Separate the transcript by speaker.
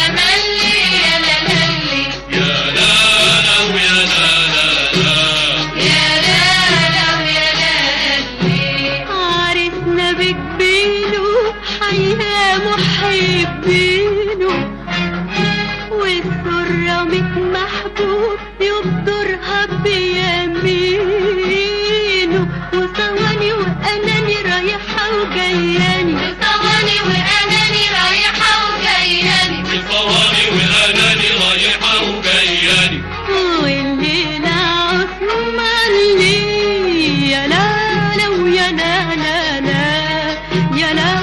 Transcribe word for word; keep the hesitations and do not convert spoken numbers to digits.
Speaker 1: ملي يا لا للي
Speaker 2: يا لا لا ويا لا لا لا
Speaker 1: يا لا لا ويا لا للي
Speaker 3: عرسنا بجبينه حيا محبينه والسرة ميت محبوب يبدرها بيمينه وثواني وأناني رايحة وجاياني
Speaker 1: وثواني وأناني رايحة وجاياني
Speaker 2: بالصواني وأناني رايحة وجاياني
Speaker 3: والليلة عثمان لي يا لا لا ويا لا لا لا يا لا